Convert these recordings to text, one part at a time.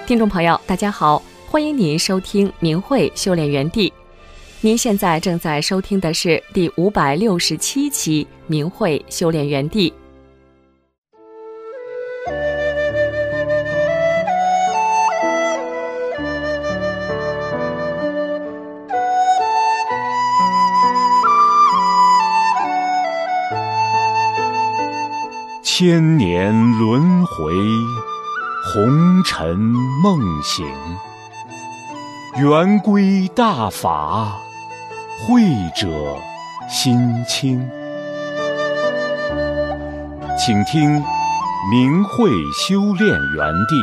听众朋友，大家好，欢迎您收听明慧修炼园地。您现在正在收听的是第567期明慧修炼园地。 千年轮回，红尘梦醒，圆规大法，慧者心清。请听明慧修炼园地。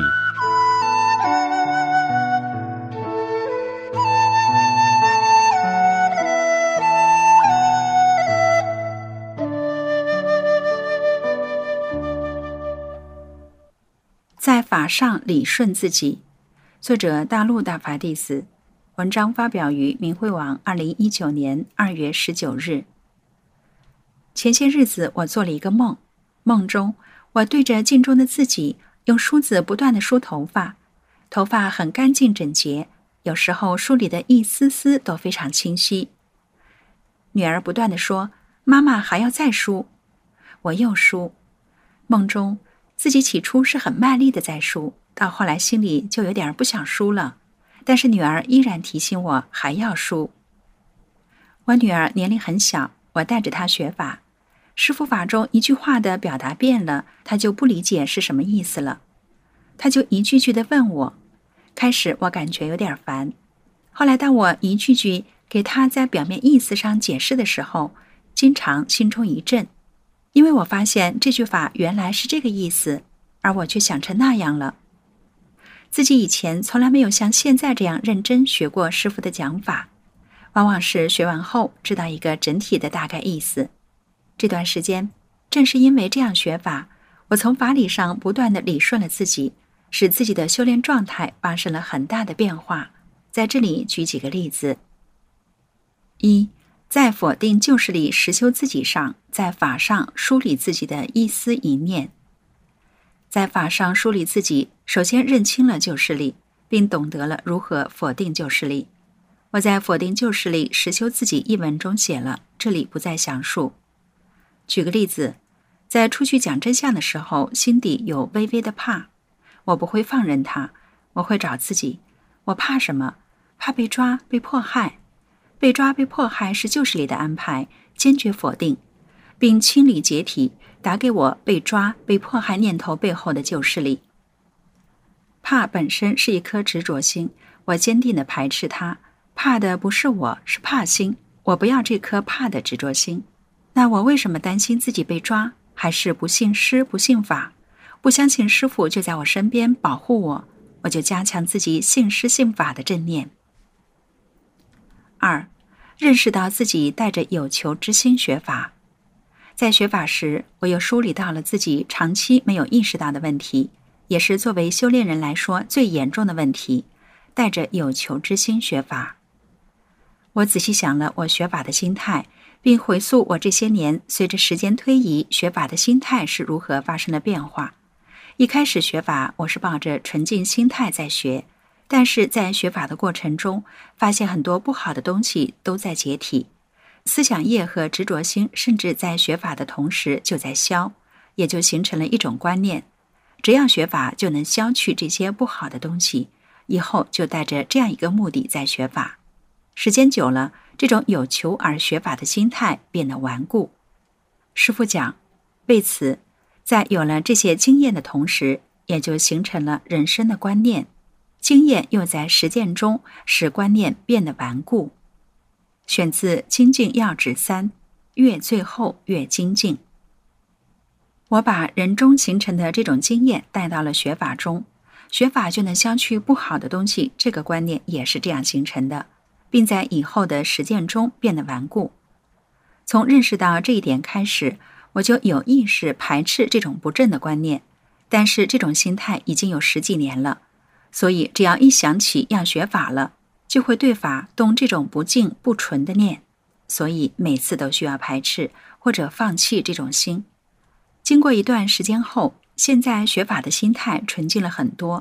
在法上理顺自己，作者大陆大法弟子，文章发表于明慧网2019年2月19日。前些日子我做了一个梦，梦中我对着镜中的自己用梳子不断地梳头发，头发很干净整洁，有时候梳理的一丝丝都非常清晰。女儿不断地说：“妈妈还要再梳。”我又梳。梦中自己起初是很卖力的在梳，到后来心里就有点不想梳了，但是女儿依然提醒我还要梳。我女儿年龄很小，我带着她学法，师父法中一句话的表达变了，她就不理解是什么意思了，她就一句句的问我。开始我感觉有点烦，后来当我一句句给她在表面意思上解释的时候，经常心中一震，因为我发现这句法原来是这个意思，而我却想成那样了。自己以前从来没有像现在这样认真学过师父的讲法，往往是学完后知道一个整体的大概意思。这段时间正是因为这样学法，我从法理上不断地理顺了自己，使自己的修炼状态发生了很大的变化。在这里举几个例子。一，在否定旧势力实修自己上，在法上梳理自己的一思一念。在法上梳理自己，首先认清了旧势力，并懂得了如何否定旧势力。我在否定旧势力实修自己一文中写了，这里不再详述。举个例子，在出去讲真相的时候，心底有微微的怕，我不会放任它，我会找自己，我怕什么？怕被抓，被迫害。被抓被迫害是旧势力的安排，坚决否定，并清理解体，打给我被抓被迫害念头背后的旧势力。怕本身是一颗执着心，我坚定地排斥它，怕的不是我，是怕心，我不要这颗怕的执着心。那我为什么担心自己被抓？还是不信师不信法，不相信师父就在我身边保护我，我就加强自己信师信法的正念。二，认识到自己带着有求之心学法。在学法时，我又梳理到了自己长期没有意识到的问题，也是作为修炼人来说最严重的问题，带着有求之心学法。我仔细想了我学法的心态，并回溯我这些年随着时间推移学法的心态是如何发生了变化。一开始学法，我是抱着纯净心态在学，但是在学法的过程中，发现很多不好的东西都在解体，思想业和执着心甚至在学法的同时就在消，也就形成了一种观念，只要学法就能消去这些不好的东西，以后就带着这样一个目的在学法。时间久了，这种有求而学法的心态变得顽固。师父讲，为此在有了这些经验的同时，也就形成了人生的观念，经验又在实践中使观念变得顽固。选自《精进要旨3》，越最后越精进。我把人中形成的这种经验带到了学法中，学法就能消去不好的东西，这个观念也是这样形成的，并在以后的实践中变得顽固。从认识到这一点开始，我就有意识排斥这种不正的观念，但是这种心态已经有10几年了，所以只要一想起要学法了，就会对法动这种不净不纯的念，所以每次都需要排斥或者放弃这种心。经过一段时间后，现在学法的心态纯净了很多，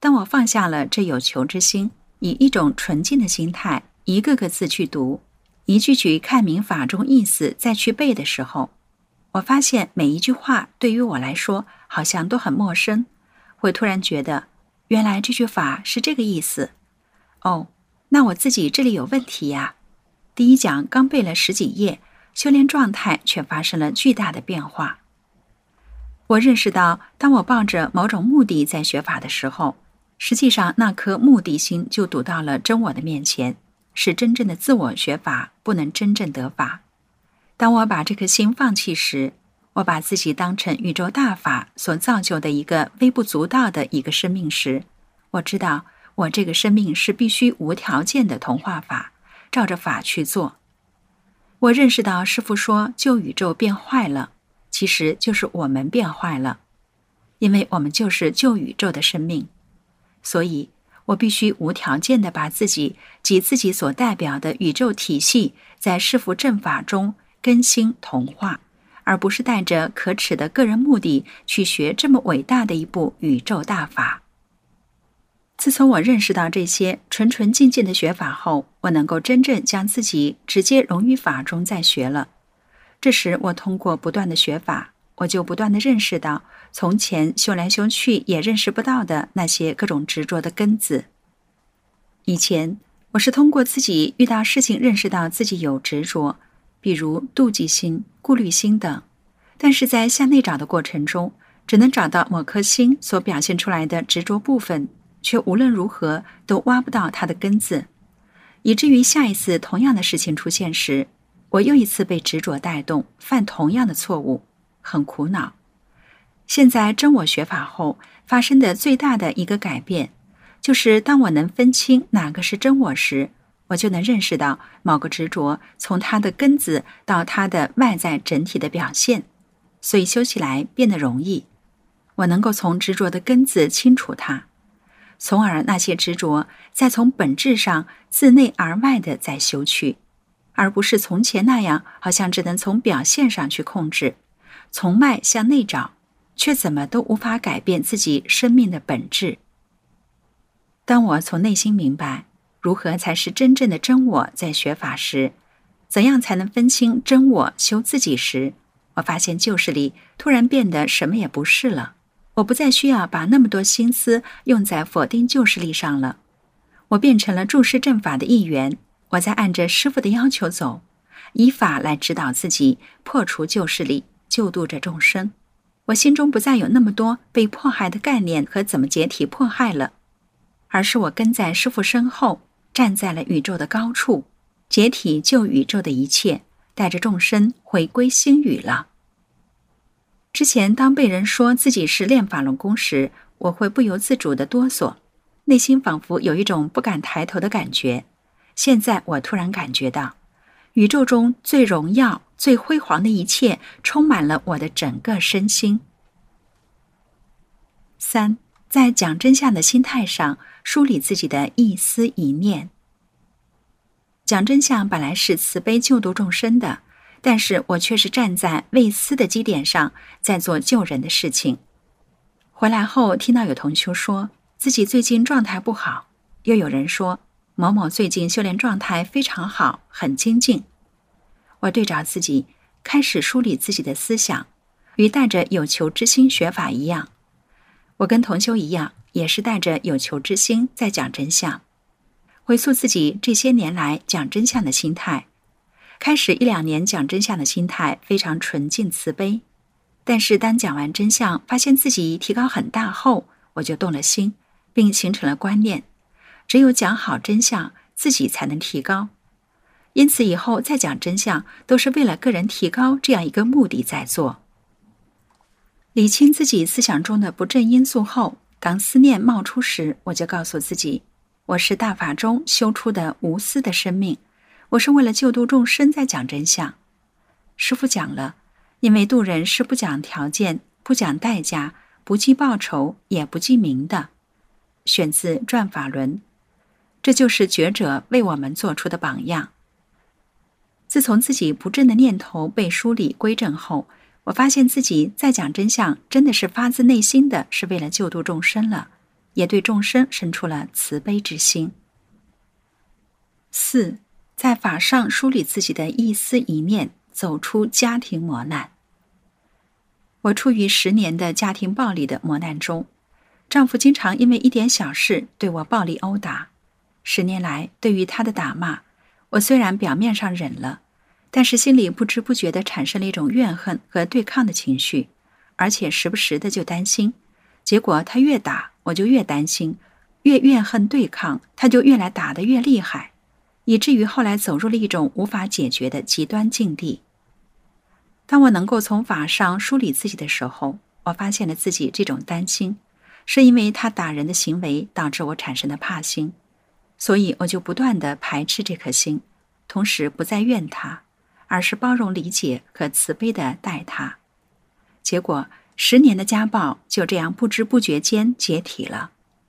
当我放下了这有求之心，以一种纯净的心态，一个个字去读，一句句看明法中意思再去背的时候，我发现每一句话对于我来说好像都很陌生，会突然觉得原来这句法是这个意思。哦，那我自己这里有问题呀。第一讲刚背了10几页，修炼状态却发生了巨大的变化。我认识到，当我抱着某种目的在学法的时候，实际上那颗目的心就读到了真我的面前，是真正的自我学法，不能真正得法。当我把这颗心放弃时，我把自己当成宇宙大法所造就的一个微不足道的一个生命时，我知道我这个生命是必须无条件的同化法，照着法去做。我认识到师父说旧宇宙变坏了，其实就是我们变坏了，因为我们就是旧宇宙的生命，所以我必须无条件地把自己及自己所代表的宇宙体系在师父正法中更新同化，而不是带着可耻的个人目的去学这么伟大的一部宇宙大法。自从我认识到这些纯纯净净的学法后，我能够真正将自己直接融于法中再学了。这时我通过不断的学法，我就不断地认识到从前修来修去也认识不到的那些各种执着的根子。以前我是通过自己遇到事情认识到自己有执着，比如妒忌心、顾虑心等，但是在向内找的过程中，只能找到某颗心所表现出来的执着部分，却无论如何都挖不到它的根子，以至于下一次同样的事情出现时，我又一次被执着带动，犯同样的错误，很苦恼。现在真我学法后发生的最大的一个改变，就是当我能分清哪个是真我时，我就能认识到某个执着从它的根子到它的外在整体的表现，所以修起来变得容易。我能够从执着的根子清除它，从而那些执着再从本质上自内而外的再修去，而不是从前那样好像只能从表现上去控制，从外向内找，却怎么都无法改变自己生命的本质。当我从内心明白如何才是真正的真我在学法时，怎样才能分清真我修自己时，我发现旧事里突然变得什么也不是了。我不再需要把那么多心思用在否定旧事力上了，我变成了注释正法的一员，我在按着师父的要求走，以法来指导自己，破除旧事力，救度着众生。我心中不再有那么多被迫害的概念和怎么解体迫害了，而是我跟在师父身后，站在了宇宙的高处，解体旧宇宙的一切，带着众生回归心语了。之前当被人说自己是练法轮功时，我会不由自主地哆嗦，内心仿佛有一种不敢抬头的感觉。现在我突然感觉到，宇宙中最荣耀、最辉煌的一切充满了我的整个身心。3. 在讲真相的心态上梳理自己的一思一念。讲真相本来是慈悲救度众生的，但是我却是站在为私的基点上，在做救人的事情。回来后听到有同修说自己最近状态不好，又有人说某某最近修炼状态非常好，很精进。我对照自己，开始梳理自己的思想，与带着有求之心学法一样。我跟同修一样，也是带着有求之心在讲真相。回溯自己这些年来讲真相的心态，开始1-2年讲真相的心态非常纯净慈悲，但是当讲完真相发现自己提高很大后，我就动了心，并形成了观念，只有讲好真相，自己才能提高。因此以后再讲真相都是为了个人提高这样一个目的在做。理清自己思想中的不正因素后，当思念冒出时，我就告诉自己，我是大法中修出的无私的生命，我是为了救度众生在讲真相。师父讲了，因为度人是不讲条件，不讲代价，不计报酬，也不计名的。选自《转法轮》，这就是觉者为我们做出的榜样。自从自己不正的念头被梳理归正后，我发现自己在讲真相真的是发自内心的，是为了救度众生了， 也对众生生出了慈悲之心。4. 在法上梳理自己的一思一念，走出家庭磨难。我处于10年的家庭暴力的磨难中，丈夫经常因为一点小事对我暴力殴打。10年来，对于他的打骂，我虽然表面上忍了，但是心里不知不觉地产生了一种怨恨和对抗的情绪，而且时不时的就担心，结果他越打，我就越担心，越怨恨对抗，他就越来打得越厉害，以至于后来走入了一种无法解决的极端境地。当我能够从法上梳理自己的时候，我发现了自己这种担心，是因为他打人的行为导致我产生的怕心，所以我就不断地排斥这颗心，同时不再怨他，而是包容理解和慈悲地待他。结果10年的家暴就这样不知不觉间解体了。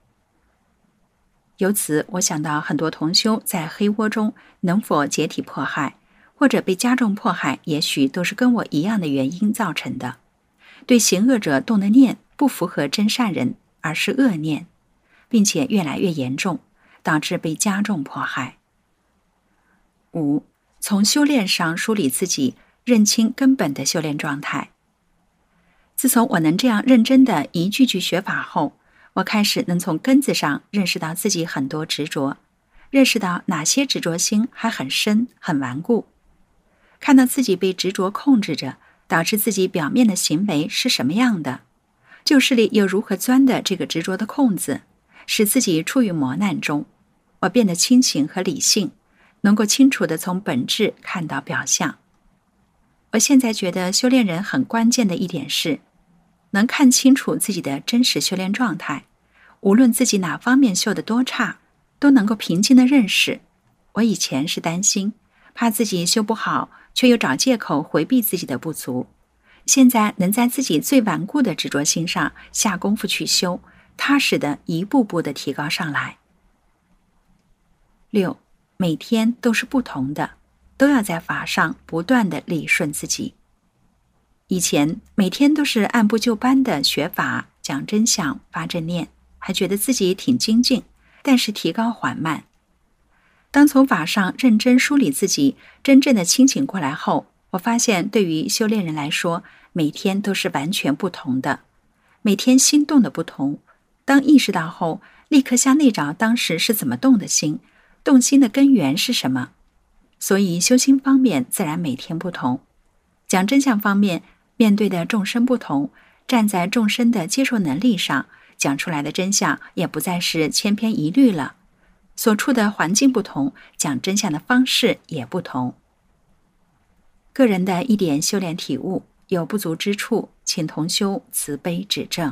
由此我想到很多同修在黑窝中能否解体迫害，或者被加重迫害，也许都是跟我一样的原因造成的。对行恶者动的念不符合真善人，而是恶念，并且越来越严重，导致被加重迫害。5. 从修炼上梳理自己，认清根本的修炼状态。自从我能这样认真的一句句学法后，我开始能从根子上认识到自己很多执着，认识到哪些执着心还很深很顽固，看到自己被执着控制着，导致自己表面的行为是什么样的，旧势力又如何钻的这个执着的空子，使自己处于磨难中。我变得清醒和理性，能够清楚地从本质看到表象。我现在觉得修炼人很关键的一点是，能看清楚自己的真实修炼状态，无论自己哪方面修得多差，都能够平静地认识。我以前是担心，怕自己修不好，却又找借口回避自己的不足。现在能在自己最顽固的执着心上下功夫去修，踏实地一步步地提高上来。6. 每天都是不同的，都要在法上不断地理顺自己。以前每天都是按部就班的学法，讲真相，发正念，还觉得自己挺精进，但是提高缓慢。当从法上认真梳理自己，真正的清醒过来后，我发现对于修炼人来说，每天都是完全不同的，每天心动的不同。当意识到后，立刻向内找当时是怎么动的心，动心的根源是什么。所以修心方面自然每天不同。讲真相方面，面对的众生不同，站在众生的接受能力上，讲出来的真相也不再是千篇一律了。所处的环境不同，讲真相的方式也不同。个人的一点修炼体悟，有不足之处，请同修慈悲指正。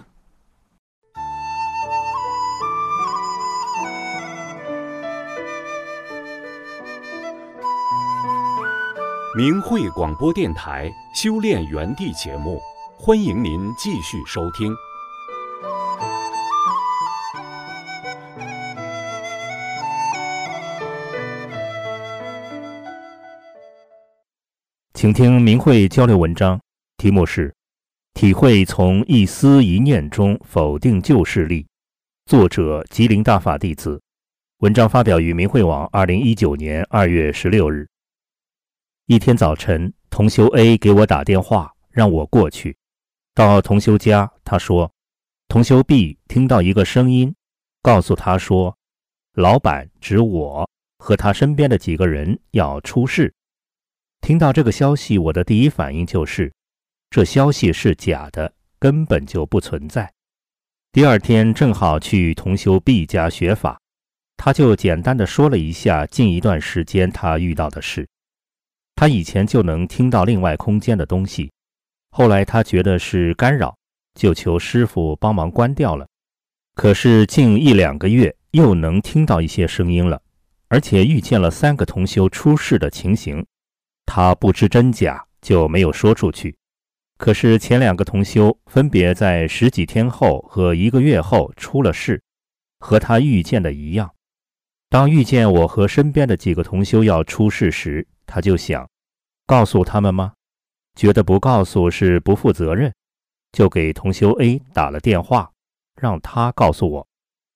明慧广播电台修炼园地节目，欢迎您继续收听。 请听明慧交流文章，题目是体会从一思一念中否定旧势力，作者吉林大法弟子。文章发表于明慧网2019年2月16日。一天早晨，同修 A 给我打电话，让我过去。到同修家，他说同修 B 听到一个声音，告诉他说老板指我和他身边的几个人要出事。听到这个消息，我的第一反应就是这消息是假的，根本就不存在。第二天正好去同修 B 家学法，他就简单地说了一下近一段时间他遇到的事。他以前就能听到另外空间的东西，后来他觉得是干扰，就求师父帮忙关掉了。可是近1-2个月又能听到一些声音了，而且遇见了3个同修出事的情形。他不知真假，就没有说出去。可是前2个同修分别在10几天后和1个月后出了事，和他遇见的一样。当遇见我和身边的几个同修要出事时，他就想告诉他们吗？觉得不告诉是不负责任，就给同修 A 打了电话，让他告诉我。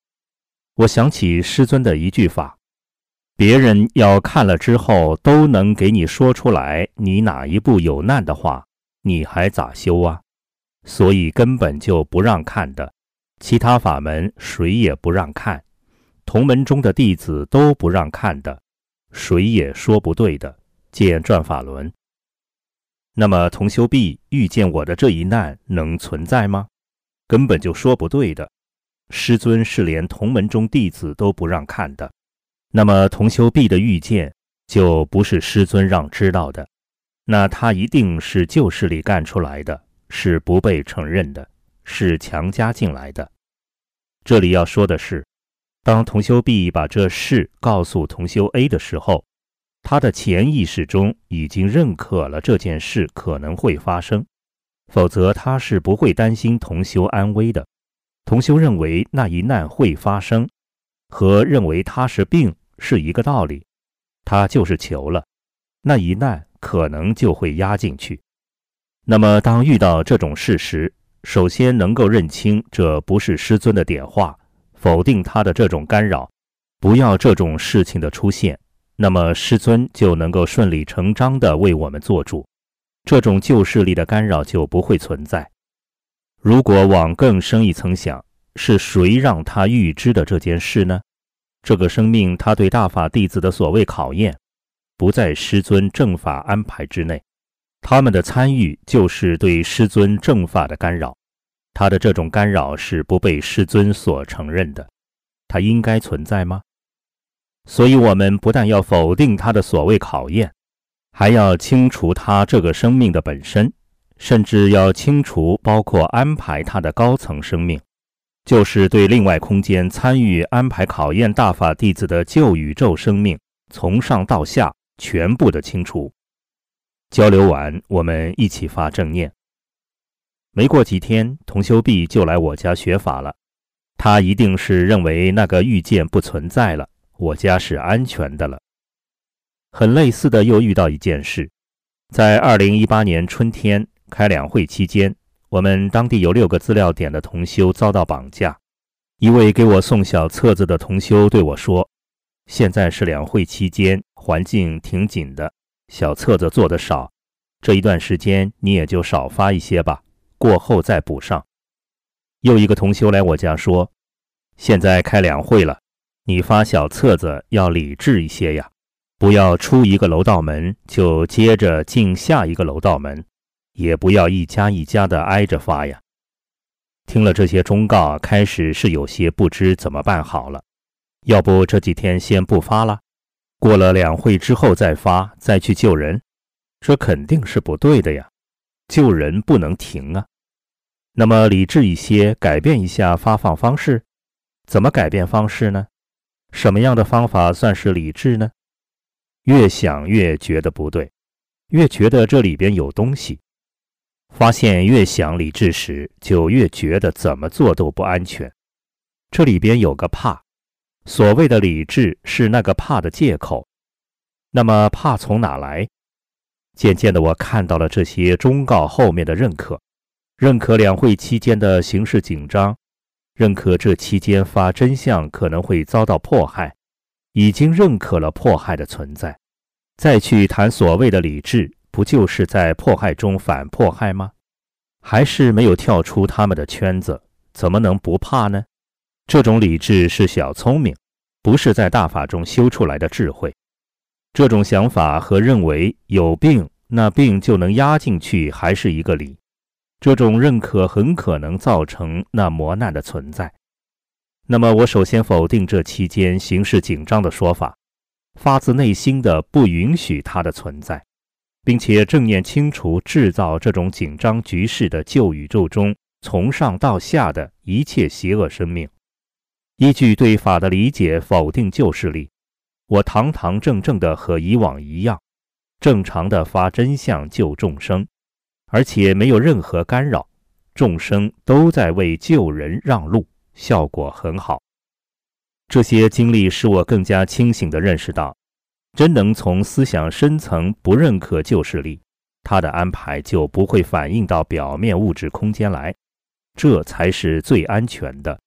我想起师尊的一句法：别人要看了之后都能给你说出来你哪一步有难的话，你还咋修啊？所以根本就不让看的，其他法门谁也不让看，同门中的弟子都不让看的，谁也说不对的，见转法轮。那么同修毕遇见我的这一难能存在吗？根本就说不对的。师尊是连同门中弟子都不让看的，那么同修毕的遇见就不是师尊让知道的，那他一定是旧势力干出来的，是不被承认的，是强加进来的。这里要说的是，当同修毕把这事告诉同修 A 的时候，他的潜意识中已经认可了这件事可能会发生，否则他是不会担心同修安危的。同修认为那一难会发生，和认为他是病是一个道理，他就是求了，那一难可能就会压进去。那么当遇到这种事时，首先能够认清这不是师尊的点化，否定他的这种干扰，不要这种事情的出现，那么师尊就能够顺理成章地为我们做主，这种旧势力的干扰就不会存在。如果往更深一层想，是谁让他预知的这件事呢？这个生命他对大法弟子的所谓考验，不在师尊正法安排之内，他们的参与就是对师尊正法的干扰，他的这种干扰是不被师尊所承认的，他应该存在吗？所以我们不但要否定他的所谓考验，还要清除他这个生命的本身，甚至要清除包括安排他的高层生命，就是对另外空间参与安排考验大法弟子的旧宇宙生命，从上到下全部的清除。交流完，我们一起发正念。没过几天，同修毕就来我家学法了，他一定是认为那个遇见不存在了，我家是安全的了。很类似的又遇到一件事，在2018年春天开两会期间，我们当地有6个资料点的同修遭到绑架。一位给我送小册子的同修对我说，现在是两会期间，环境挺紧的，小册子做得少，这一段时间你也就少发一些吧，过后再补上。又一个同修来我家说，现在开两会了，你发小册子要理智一些呀，不要出一个楼道门就接着进下一个楼道门，也不要一家一家的挨着发呀。听了这些忠告，开始是有些不知怎么办好了。要不这几天先不发了，过了两会之后再发，再去救人，这肯定是不对的呀。救人不能停啊。那么理智一些，改变一下发放方式。怎么改变方式呢？什么样的方法算是理智呢？越想越觉得不对，越觉得这里边有东西。发现越想理智时，就越觉得怎么做都不安全。这里边有个怕，所谓的理智是那个怕的借口。那么怕从哪来？渐渐的我看到了这些忠告后面的认可，认可两会期间的形势紧张，认可这期间发真相可能会遭到迫害，已经认可了迫害的存在，再去谈所谓的理智，不就是在迫害中反迫害吗？还是没有跳出他们的圈子，怎么能不怕呢？这种理智是小聪明，不是在大法中修出来的智慧。这种想法和认为有病，那病就能压进去还是一个理。这种认可很可能造成那磨难的存在。那么我首先否定这期间形势紧张的说法，发自内心的不允许它的存在，并且正念清除制造这种紧张局势的旧宇宙中从上到下的一切邪恶生命。依据对法的理解否定旧势力，我堂堂正正的和以往一样，正常的发真相救众生，而且没有任何干扰，众生都在为救人让路，效果很好。这些经历使我更加清醒地认识到，真能从思想深层不认可旧势力，它的安排就不会反映到表面物质空间来，这才是最安全的。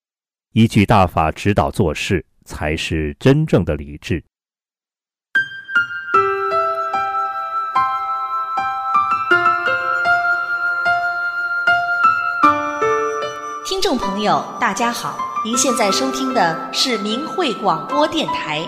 依据大法指导做事，才是真正的理智。 听众朋友，大家好，您现在收听的是明慧广播电台。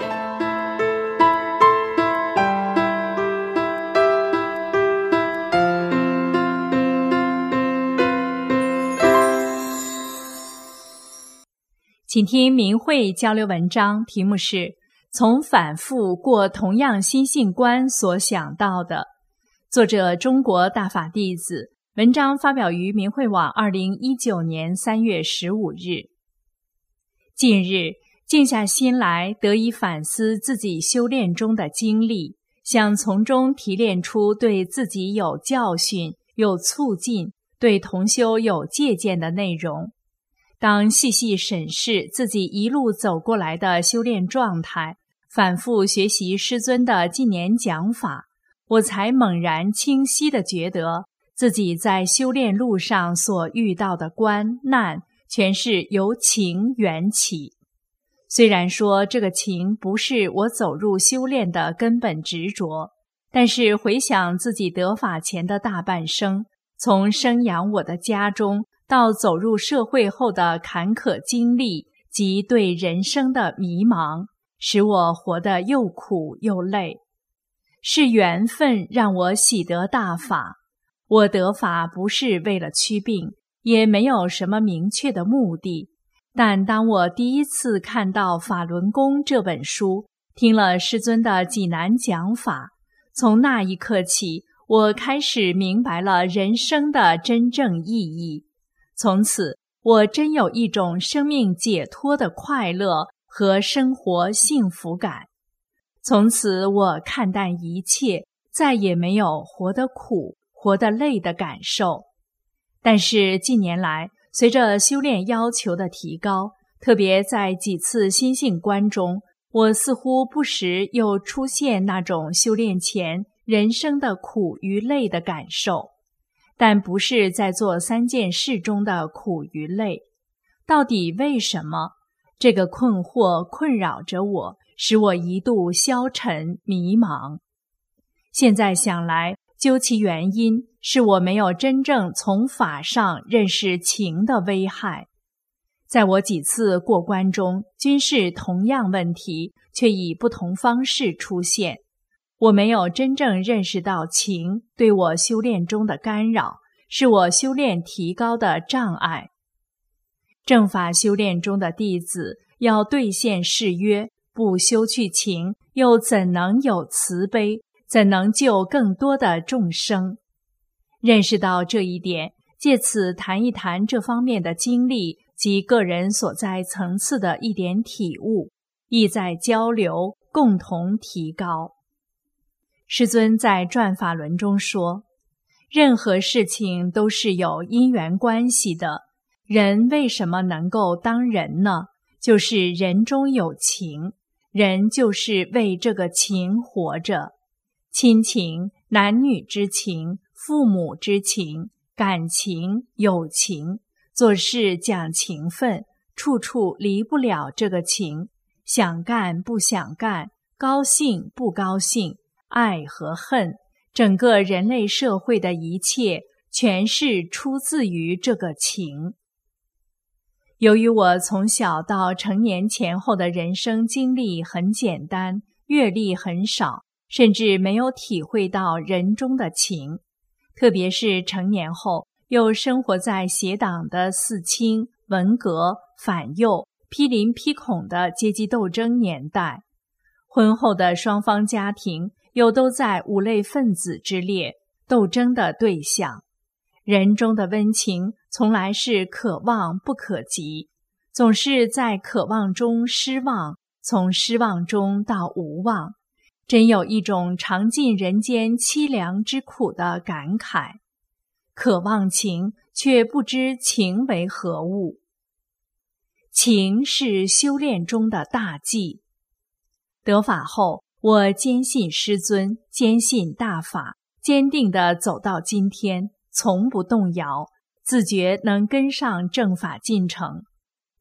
请听明慧交流文章，题目是从反复过同样心性观所想到的，作者中国大法弟子，文章发表于明慧网2019年3月15日。近日静下心来，得以反思自己修炼中的经历，想从中提炼出对自己有教训、有促进、对同修有借鉴的内容。当细细审视自己一路走过来的修炼状态，反复学习师尊的近年讲法，我才猛然清晰地觉得自己在修炼路上所遇到的关难，全是由情缘起。虽然说这个情不是我走入修炼的根本执着，但是回想自己得法前的大半生，从生养我的家中到走入社会后的坎坷经历及对人生的迷茫，使我活得又苦又累。是缘分让我喜得大法，我得法不是为了祛病，也没有什么明确的目的。但当我第一次看到《法轮功》这本书，听了师尊的济南讲法，从那一刻起，我开始明白了人生的真正意义。从此，我真有一种生命解脱的快乐和生活幸福感。从此，我看淡一切，再也没有活得苦、活得累的感受。但是近年来，随着修炼要求的提高，特别在几次心性观中，我似乎不时又出现那种修炼前人生的苦与累的感受。但不是在做3件事中的苦与累。到底为什么？这个困惑困扰着我，使我一度消沉迷茫。现在想来，究其原因，是我没有真正从法上认识情的危害。在我几次过关中，均是同样问题，却以不同方式出现。我没有真正认识到情对我修炼中的干扰，是我修炼提高的障碍。正法修炼中的弟子要兑现誓约，不修去情，又怎能有慈悲？怎能救更多的众生？认识到这一点，借此谈一谈这方面的经历及个人所在层次的一点体悟，意在交流，共同提高。师尊在转法轮中说，任何事情都是有因缘关系的，人为什么能够当人呢？就是人中有情，人就是为这个情活着。亲情、男女之情、父母之情、感情、友情，做事讲情分，处处离不了这个情，想干不想干，高兴不高兴，爱和恨，整个人类社会的一切，全是出自于这个情。由于我从小到成年前后的人生经历很简单，阅历很少，甚至没有体会到人中的情，特别是成年后，又生活在邪党的四清、文革、反右、批林批孔的阶级斗争年代，婚后的双方家庭又都在五类分子之列，斗争的对象。人中的温情从来是可望不可及，总是在渴望中失望，从失望中到无望，真有一种尝尽人间凄凉之苦的感慨。渴望情，却不知情为何物。情是修炼中的大忌。得法后，我坚信师尊，坚信大法，坚定地走到今天，从不动摇，自觉能跟上正法进程。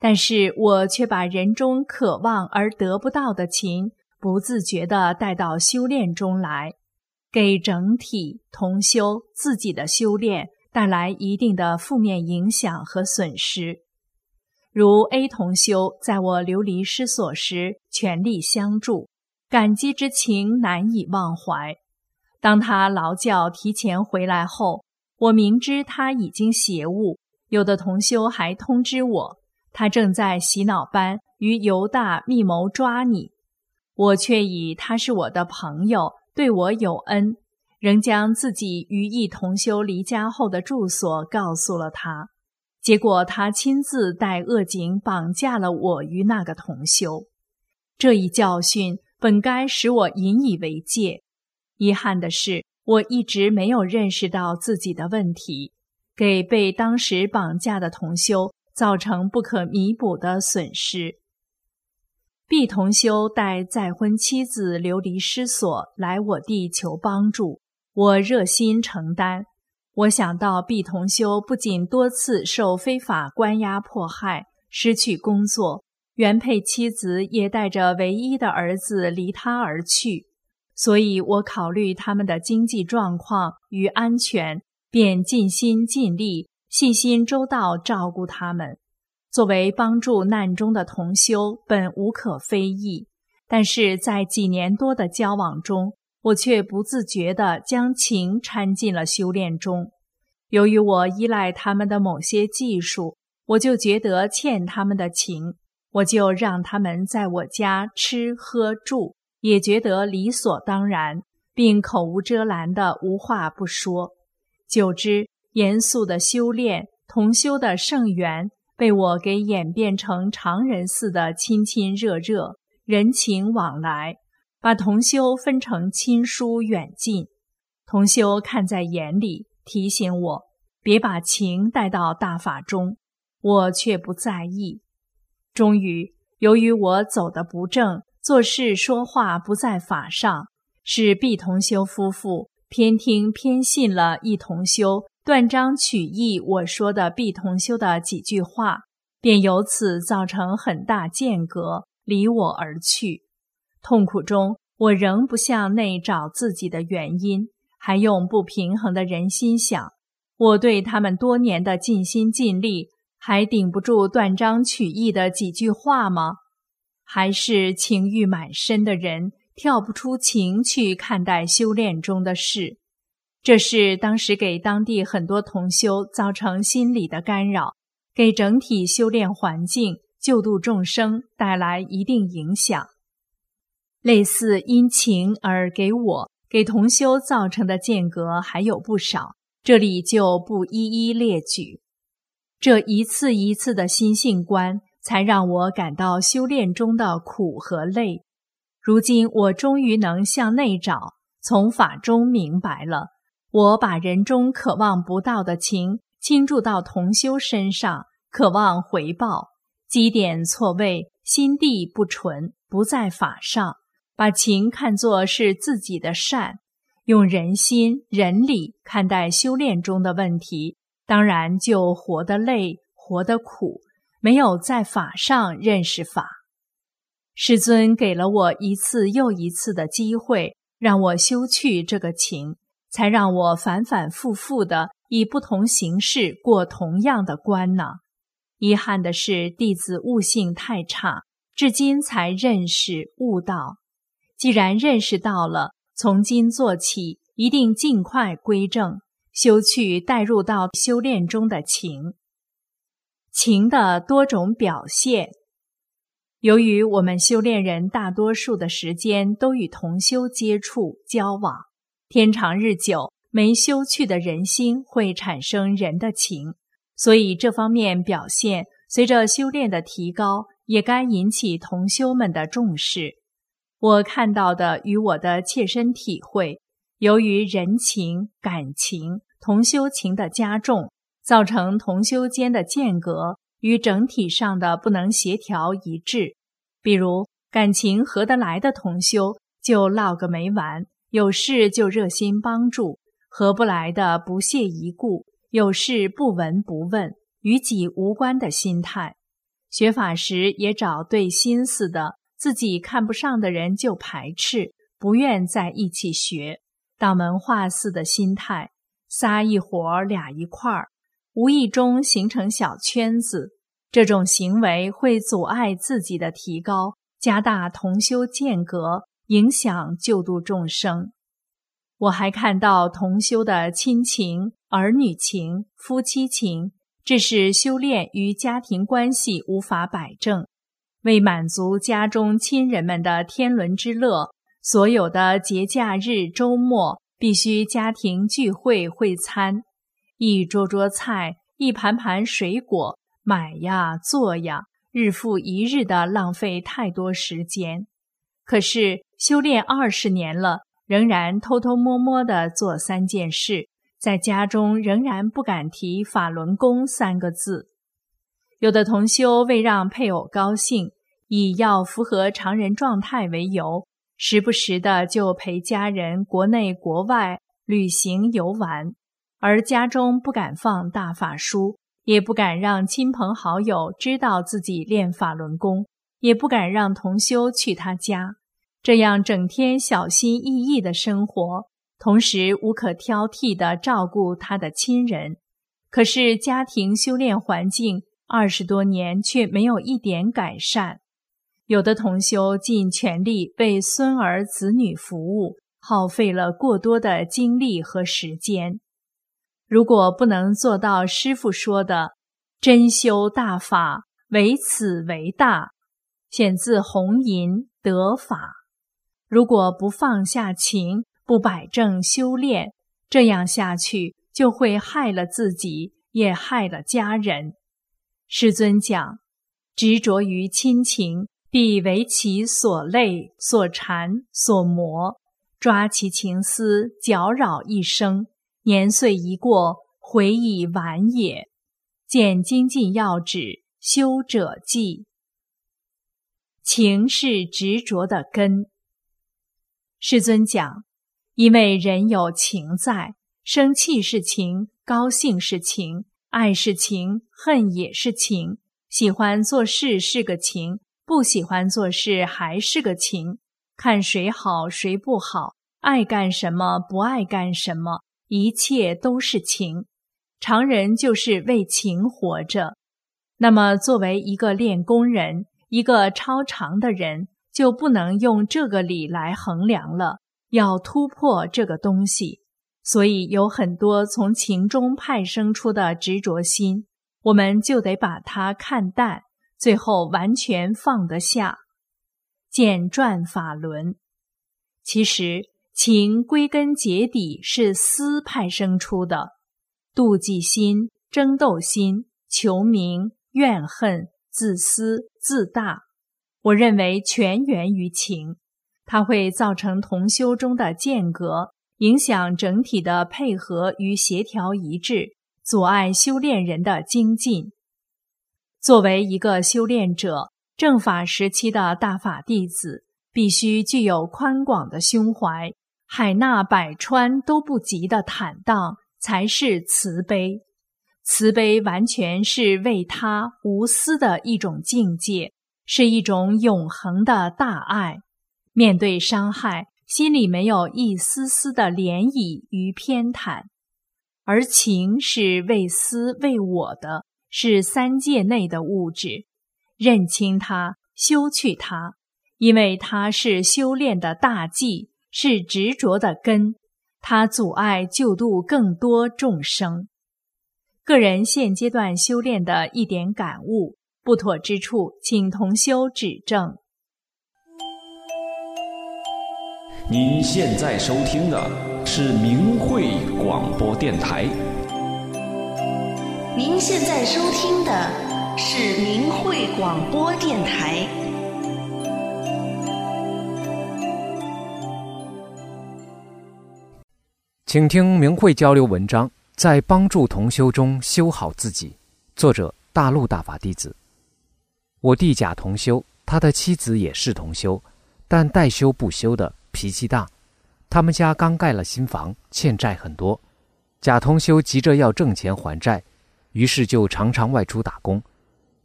但是我却把人中渴望而得不到的情，不自觉地带到修炼中来，给整体同修自己的修炼带来一定的负面影响和损失。如 A 同修在我流离失所时全力相助，感激之情难以忘怀。当他劳教提前回来后，我明知他已经邪悟，有的同修还通知我，他正在洗脑班与犹大密谋抓你。我却以他是我的朋友，对我有恩，仍将自己与一同修离家后的住所告诉了他。结果他亲自带恶警绑架了我与那个同修。这一教训本该使我引以为戒，遗憾的是，我一直没有认识到自己的问题，给被当时绑架的同修造成不可弥补的损失。B 同修带再婚妻子流离失所来我地求帮助，我热心承担。我想到 B 同修不仅多次受非法关押迫害，失去工作，原配妻子也带着唯一的儿子离他而去，所以我考虑他们的经济状况与安全，便尽心尽力、细心周到照顾他们。作为帮助难中的同修，本无可非议，但是在几年多的交往中，我却不自觉地将情掺进了修炼中。由于我依赖他们的某些技术，我就觉得欠他们的情，我就让他们在我家吃喝住，也觉得理所当然，并口无遮拦的无话不说。久之，严肃的修炼，同修的圣缘，被我给演变成常人似的亲亲热热，人情往来，把同修分成亲疏远近。同修看在眼里，提醒我别把情带到大法中，我却不在意。终于，由于我走得不正，做事说话不在法上，使 B 同修夫妇偏听偏信了一同修断章取义我说的 B 同修的几句话，便由此造成很大间隔，离我而去。痛苦中，我仍不向内找自己的原因，还用不平衡的人心想，我对他们多年的尽心尽力，还顶不住断章取义的几句话吗？还是情欲满身的人跳不出情去看待修炼中的事？这是当时给当地很多同修造成心理的干扰，给整体修炼环境、救度众生带来一定影响。类似因情而给同修造成的间隔还有不少，这里就不一一列举。这一次一次的心性观，才让我感到修炼中的苦和累。如今我终于能向内找，从法中明白了，我把人中渴望不到的情倾注到同修身上，渴望回报，基点错位，心地不纯，不在法上，把情看作是自己的善，用人心人理看待修炼中的问题，当然就活得累，活得苦，没有在法上认识法。世尊给了我一次又一次的机会，让我修去这个情，才让我反反复复的以不同形式过同样的关呢。遗憾的是，弟子悟性太差，至今才认识悟道。既然认识到了，从今做起，一定尽快归正，修去带入到修炼中的情。情的多种表现。由于我们修炼人大多数的时间都与同修接触交往，天长日久，没修去的人心会产生人的情，所以这方面表现随着修炼的提高，也该引起同修们的重视。我看到的与我的切身体会，由于人情、感情、同修情的加重，造成同修间的间隔与整体上的不能协调一致。比如感情合得来的同修就唠个没完，有事就热心帮助，合不来的不屑一顾，有事不闻不问，与己无关的心态。 学法时也找对心思的，自己看不上的人就排斥，不愿在一起学，当门画似的心态，仨一伙俩一块儿，无意中形成小圈子。这种行为会阻碍自己的提高，加大同修间隔，影响救度众生。我还看到同修的亲情、儿女情、夫妻情，致使修炼与家庭关系无法摆正。为满足家中亲人们的天伦之乐，所有的节假日、周末必须家庭聚会会餐，一桌桌菜，一盘盘水果，买呀做呀，日复一日地浪费太多时间。可是修炼20年了，仍然偷偷摸摸地做3件事，在家中仍然不敢提法轮功3个字。有的同修为让配偶高兴，以要符合常人状态为由，时不时的就陪家人国内国外旅行游玩，而家中不敢放大法书，也不敢让亲朋好友知道自己练法轮功，也不敢让同修去他家。这样整天小心翼翼的生活，同时无可挑剔地照顾他的亲人。可是家庭修炼环境20多年却没有一点改善。有的同修尽全力为孙儿子女服务，耗费了过多的精力和时间。如果不能做到师父说的真修大法，唯此为大，显自弘淫得法。如果不放下情，不摆正修炼，这样下去就会害了自己，也害了家人。师尊讲，执着于亲情，必为其所累、所缠、所磨，抓其情丝，搅扰一生，年岁一过，悔已晚也。见精进要旨，修者记。情是执着的根。师尊讲，因为人有情在，生气是情，高兴是情，爱是情，恨也是情，喜欢做事是个情，不喜欢做事还是个情，看谁好谁不好，爱干什么不爱干什么，一切都是情。常人就是为情活着。那么作为一个练功人，一个超常的人，就不能用这个理来衡量了，要突破这个东西。所以有很多从情中派生出的执着心，我们就得把它看淡，最后完全放得下。见转法轮。其实情归根结底是私派生出的，妒忌心、争斗心、求名、怨恨、自私、自大，我认为全源于情，它会造成同修中的间隔，影响整体的配合与协调一致，阻碍修炼人的精进。作为一个修炼者，正法时期的大法弟子，必须具有宽广的胸怀，海纳百川都不及的坦荡，才是慈悲。慈悲完全是为他无私的一种境界，是一种永恒的大爱。面对伤害，心里没有一丝丝的涟漪与偏袒。而情是为私为我的，是3界内的物质，认清它，修去它，因为它是修炼的大忌，是执着的根，它阻碍救度更多众生。个人现阶段修炼的一点感悟，不妥之处，请同修指正。 您现在收听的是明慧广播电台。 您现在收听的是明慧广播电台。 请听明慧交流文章，在帮助同修中修好自己。作者大陆大法弟子。我弟甲同修，他的妻子也是同修，但带修不修的，脾气大。他们家刚盖了新房，欠债很多。甲同修急着要挣钱还债，于是就常常外出打工。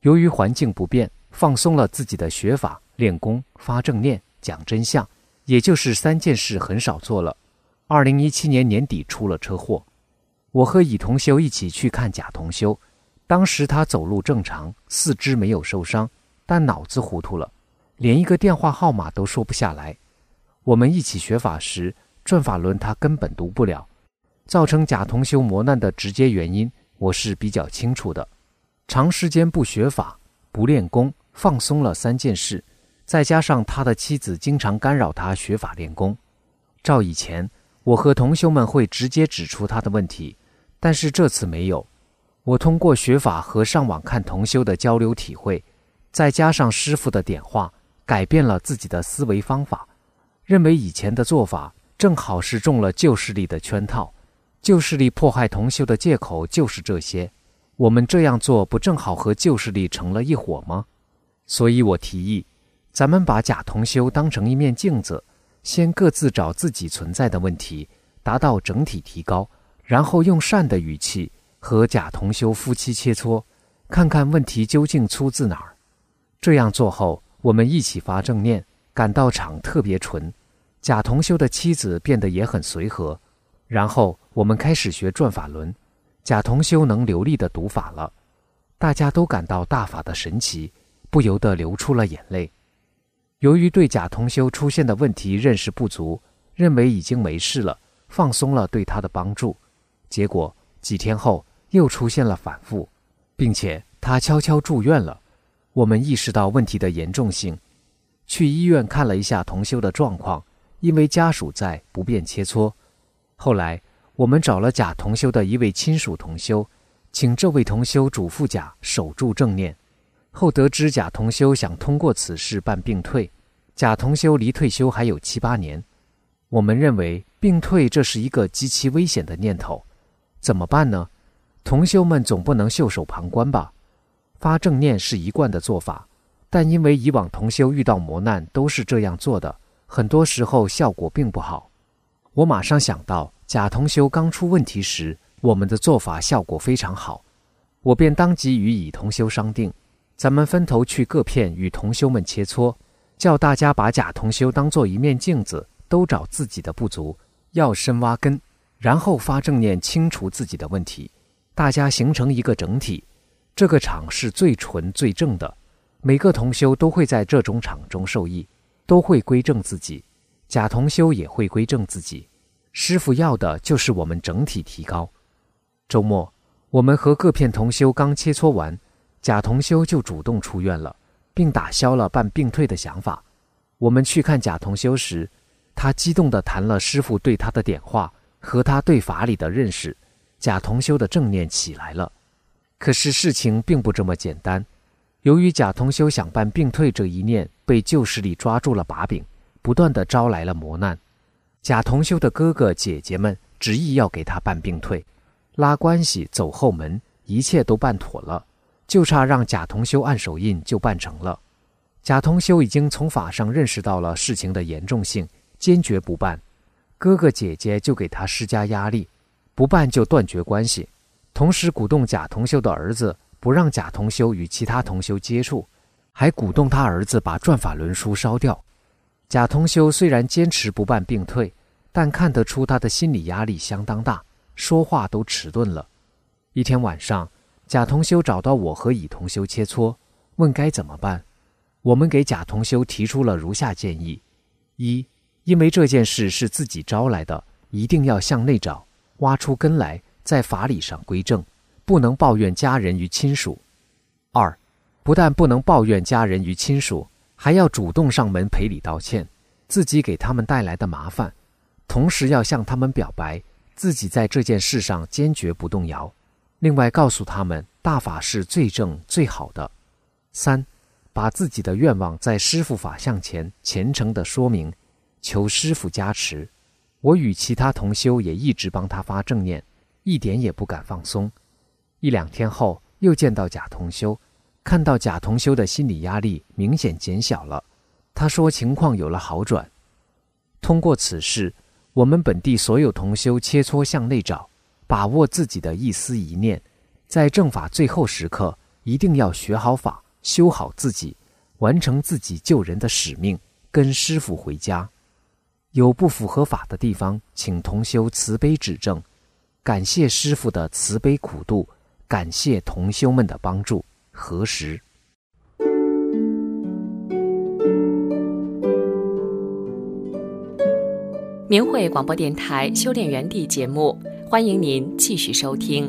由于环境不变，放松了自己的学法、练功、发正念、讲真相，也就是3件事很少做了。2017年年底出了车祸，我和乙同修一起去看甲同修，当时他走路正常，四肢没有受伤，但脑子糊涂了，连一个电话号码都说不下来。我们一起学法时，转法轮他根本读不了，造成甲同修磨难的直接原因，我是比较清楚的。长时间不学法、不练功，放松了3件事，再加上他的妻子经常干扰他学法练功。照以前，我和同修们会直接指出他的问题，但是这次没有。我通过学法和上网看同修的交流体会，再加上师父的点化，改变了自己的思维方法，认为以前的做法正好是中了旧势力的圈套，旧势力迫害同修的借口就是这些，我们这样做不正好和旧势力成了一伙吗？所以我提议，咱们把甲同修当成一面镜子，先各自找自己存在的问题，达到整体提高，然后用善的语气和甲同修夫妻切磋，看看问题究竟出自哪儿。这样做后，我们一起发正念，感到场特别纯，甲同修的妻子变得也很随和。然后我们开始学转法轮，甲同修能流利地读法了，大家都感到大法的神奇，不由得流出了眼泪。由于对甲同修出现的问题认识不足，认为已经没事了，放松了对他的帮助，结果几天后又出现了反复，并且他悄悄住院了。我们意识到问题的严重性，去医院看了一下同修的状况，因为家属在，不便切磋。后来我们找了甲同修的一位亲属同修，请这位同修嘱咐甲守住正念。后得知甲同修想通过此事办病退，甲同修离退休还有7、8年。我们认为病退这是一个极其危险的念头，怎么办呢？同修们总不能袖手旁观吧？发正念是一贯的做法，但因为以往同修遇到磨难都是这样做的，很多时候效果并不好。我马上想到甲同修刚出问题时，我们的做法效果非常好，我便当即与乙同修商定，咱们分头去各片与同修们切磋，叫大家把甲同修当作一面镜子，都找自己的不足，要深挖根，然后发正念清除自己的问题，大家形成一个整体。这个场是最纯最正的，每个同修都会在这种场中受益，都会归正自己，甲同修也会归正自己。师父要的就是我们整体提高。周末，我们和各片同修刚切磋完，甲同修就主动出院了，并打消了办病退的想法。我们去看甲同修时，他激动地谈了师父对他的点化和他对法理的认识，甲同修的正念起来了。可是事情并不这么简单，由于甲同修想办病退这一念被旧势力抓住了把柄，不断地招来了磨难。甲同修的哥哥姐姐们执意要给他办病退，拉关系走后门，一切都办妥了，就差让甲同修按手印就办成了。甲同修已经从法上认识到了事情的严重性，坚决不办。哥哥姐姐就给他施加压力，不办就断绝关系，同时鼓动甲同修的儿子不让甲同修与其他同修接触，还鼓动他儿子把转法轮书烧掉。甲同修虽然坚持不办病退，但看得出他的心理压力相当大，说话都迟钝了。一天晚上，甲同修找到我和乙同修切磋，问该怎么办。我们给甲同修提出了如下建议：一，因为这件事是自己招来的，一定要向内找，挖出根来，在法理上归正，不能抱怨家人与亲属。二，不但不能抱怨家人与亲属，还要主动上门赔礼道歉，自己给他们带来的麻烦，同时要向他们表白自己在这件事上坚决不动摇，另外告诉他们大法是最正最好的。三，把自己的愿望在师父法像前虔诚地说明，求师父加持。我与其他同修也一直帮他发正念，一点也不敢放松。1、2天后又见到甲同修，看到甲同修的心理压力明显减小了，他说情况有了好转。通过此事，我们本地所有同修切磋向内找，把握自己的一丝一念，在正法最后时刻一定要学好法，修好自己，完成自己救人的使命，跟师父回家。有不符合法的地方，请同修慈悲指正。感谢师父的慈悲苦度，感谢同修们的帮助。何时？ 明慧广播电台修炼园地节目，欢迎您继续收听。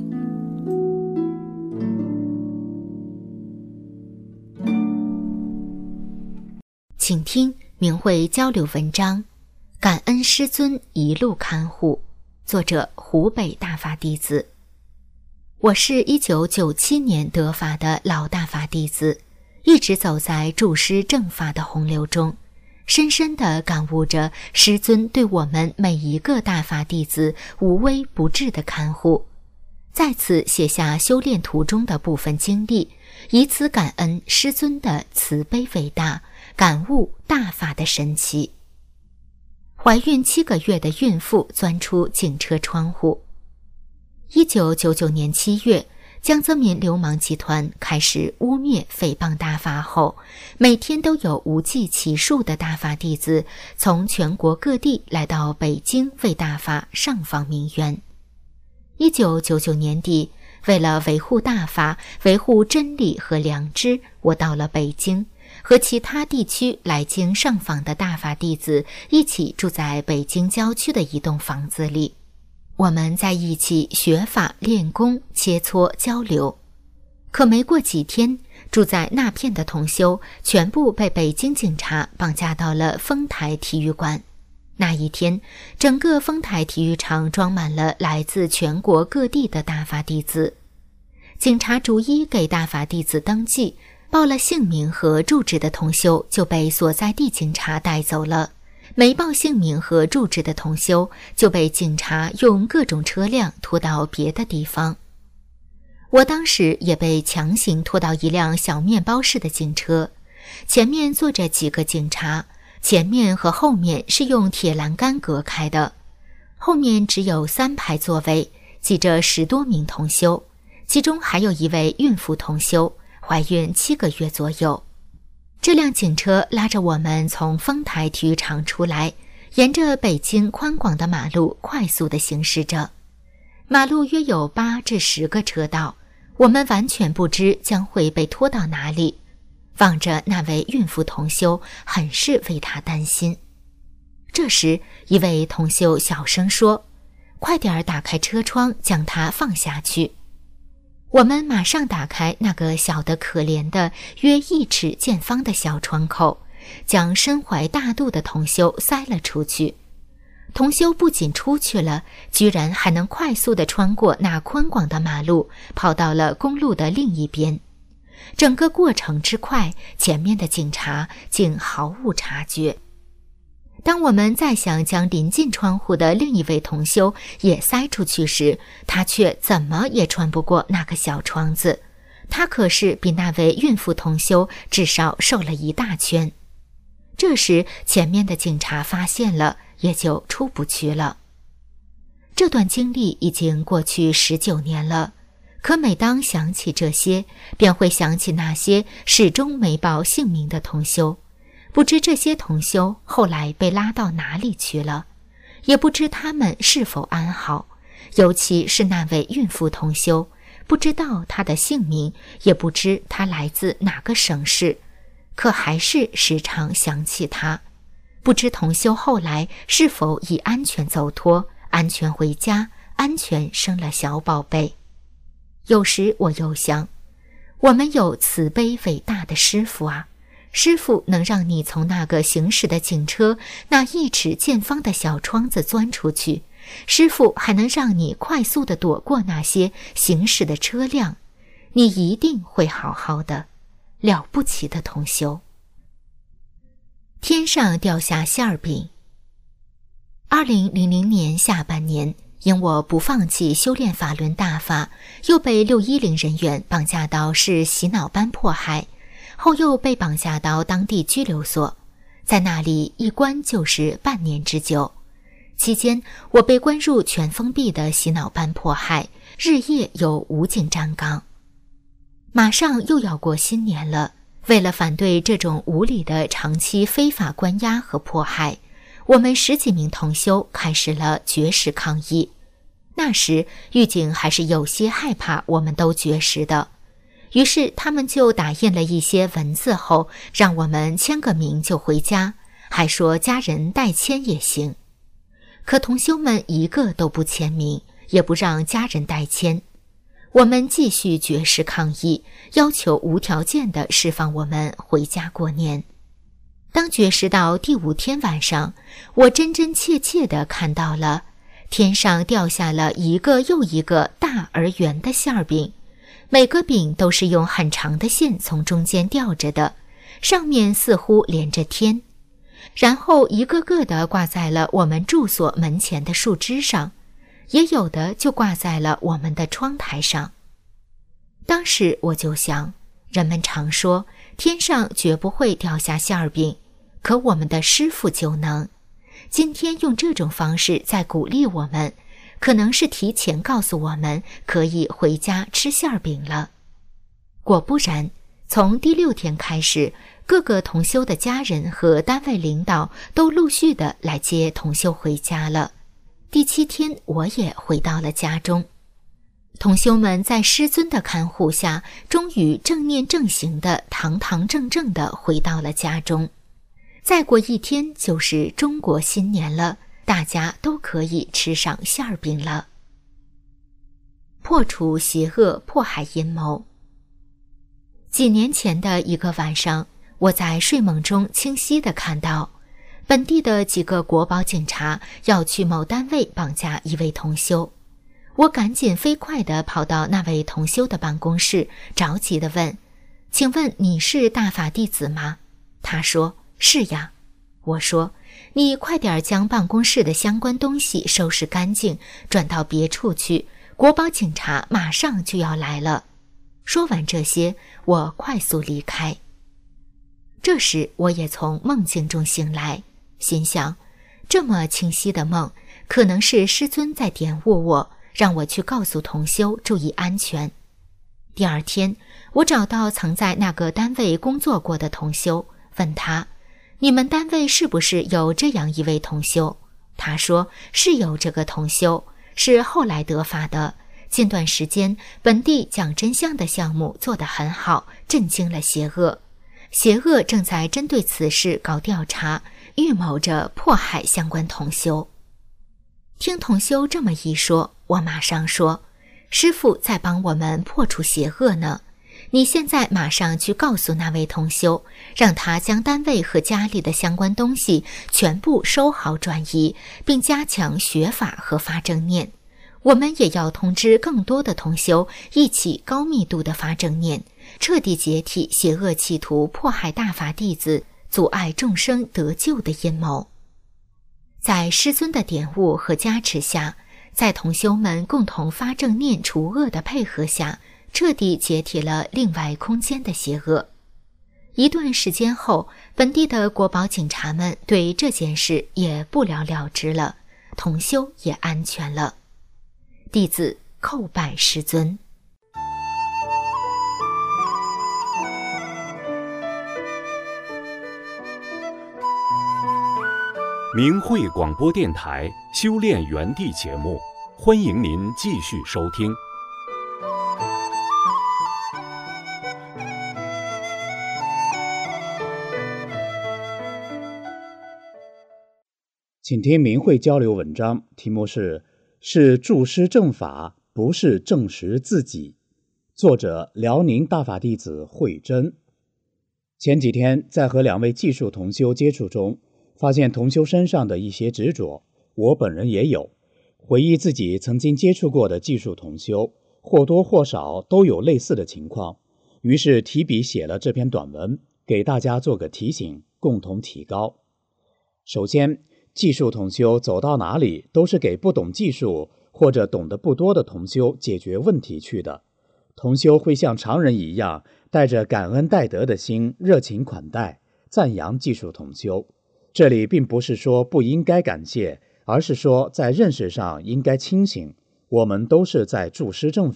请听明慧交流文章，感恩师尊一路看护，作者湖北大法弟子。我是1997年得法的老大法弟子，一直走在注师正法的洪流中，深深地感悟着师尊对我们每一个大法弟子无微不至的看护，在此写下修炼途中的部分经历，以此感恩师尊的慈悲伟大，感悟大法的神奇。怀孕7个月的孕妇钻出警车窗户。1999年7月，江泽民流氓集团开始污蔑诽谤大法后，每天都有无计其数的大法弟子从全国各地来到北京为大法上访鸣冤。1999年底，为了维护大法，维护真理和良知，我到了北京，和其他地区来京上访的大法弟子一起住在北京郊区的一栋房子里。我们在一起学法练功，切磋交流。可没过几天，住在那片的同修全部被北京警察绑架到了丰台体育馆。那一天，整个丰台体育场装满了来自全国各地的大法弟子。警察逐一给大法弟子登记，报了姓名和住址的同修就被所在地警察带走了，没报姓名和住址的同修就被警察用各种车辆拖到别的地方。我当时也被强行拖到一辆小面包式的警车，前面坐着几个警察，前面和后面是用铁栏杆隔开的，后面只有3排座位，挤着10多名同修，其中还有一位孕妇同修，怀孕7个月左右。这辆警车拉着我们从丰台体育场出来，沿着北京宽广的马路快速地行驶着。马路约有8至10个车道，我们完全不知将会被拖到哪里。望着那位孕妇同修，很是为她担心。这时，一位同修小声说：“快点打开车窗，将她放下去。”我们马上打开那个小得可怜的约1尺见方的小窗口，将身怀大肚的同修塞了出去。同修不仅出去了，居然还能快速地穿过那宽广的马路，跑到了公路的另一边。整个过程之快，前面的警察竟毫无察觉。当我们再想将临近窗户的另一位同修也塞出去时，他却怎么也穿不过那个小窗子。他可是比那位孕妇同修至少瘦了一大圈。这时前面的警察发现了，也就出不去了。这段经历已经过去19年了，可每当想起这些，便会想起那些始终没报姓名的同修。不知这些同修后来被拉到哪里去了，也不知他们是否安好，尤其是那位孕妇同修，不知道她的姓名，也不知她来自哪个省市，可还是时常想起她。不知同修后来是否已安全走脱，安全回家，安全生了小宝贝。有时我又想，我们有慈悲伟大的师父啊，师父能让你从那个行驶的警车那1尺见方的小窗子钻出去，师父还能让你快速地躲过那些行驶的车辆，你一定会好好的，了不起的同修。天上掉下馅儿饼。2000年下半年，因我不放弃修炼法轮大法，又被610人员绑架到市洗脑班迫害，后又被绑架到当地拘留所，在那里一关就是半年之久。期间，我被关入全封闭的洗脑班迫害，日夜有武警站岗。 马上又要过新年了，为了反对这种无理的长期非法关押和迫害，我们10几名同修开始了绝食抗议。那时狱警还是有些害怕我们都绝食的，于是他们就打印了一些文字后，让我们签个名就回家，还说家人代签也行。可同修们一个都不签名，也不让家人代签。我们继续绝食抗议，要求无条件地释放我们回家过年。当绝食到第5天晚上，我真真切切地看到了天上掉下了一个又一个大而圆的馅饼，每个饼都是用很长的线从中间吊着的，上面似乎连着天，然后一个个的挂在了我们住所门前的树枝上，也有的就挂在了我们的窗台上。当时我就想，人们常说天上绝不会掉下馅饼，可我们的师父就能。今天用这种方式在鼓励我们，可能是提前告诉我们可以回家吃馅饼了。果不然，从第6天开始，各个同修的家人和单位领导都陆续的来接同修回家了。第7天，我也回到了家中。同修们在师尊的看护下，终于正念正行的堂堂正正的回到了家中。再过1天就是中国新年了，大家都可以吃上馅饼了。破除邪恶迫害阴谋。几年前的一个晚上，我在睡梦中清晰地看到，本地的几个国保警察要去某单位绑架一位同修。我赶紧飞快地跑到那位同修的办公室，着急地问：“请问你是大法弟子吗？”他说：“是呀。”我说：“你快点将办公室的相关东西收拾干净，转到别处去，国保警察马上就要来了。”说完这些，我快速离开。这时我也从梦境中醒来，心想，这么清晰的梦，可能是师尊在点悟我，让我去告诉同修注意安全。第2天，我找到曾在那个单位工作过的同修，问他：“你们单位是不是有这样一位同修？”他说：“是有这个同修，是后来得法的。近段时间，本地讲真相的项目做得很好，震惊了邪恶。邪恶正在针对此事搞调查，预谋着迫害相关同修。”听同修这么一说，我马上说：“师父在帮我们破除邪恶呢。你现在马上去告诉那位同修，让他将单位和家里的相关东西全部收好转移，并加强学法和发正念。我们也要通知更多的同修一起高密度的发正念，彻底解体邪恶企图迫害大法弟子、阻碍众生得救的阴谋。”在师尊的点悟和加持下，在同修们共同发正念除恶的配合下，彻底解体了另外空间的邪恶。一段时间后，本地的国保警察们对这件事也不了了之了，同修也安全了。弟子叩拜师尊。 明慧广播电台修炼园地节目，欢迎您继续收听。 请听明慧交流文章，题目是助师正法，不是证实自己。作者辽宁大法弟子慧真。前几天在和2位技术同修接触中，发现同修身上的一些执着，我本人也有。回忆自己曾经接触过的技术同修，或多或少都有类似的情况，于是提笔写了这篇短文，给大家做个提醒，共同提高。首先，技术同修走到哪里都是给不懂技术或者懂得不多的同修解决问题去的。同修会像常人一样，带着感恩戴德的心热情款待，赞扬技术同修。这里并不是说不应该感谢，而是说在认识上应该清醒，我们都是在助师正法，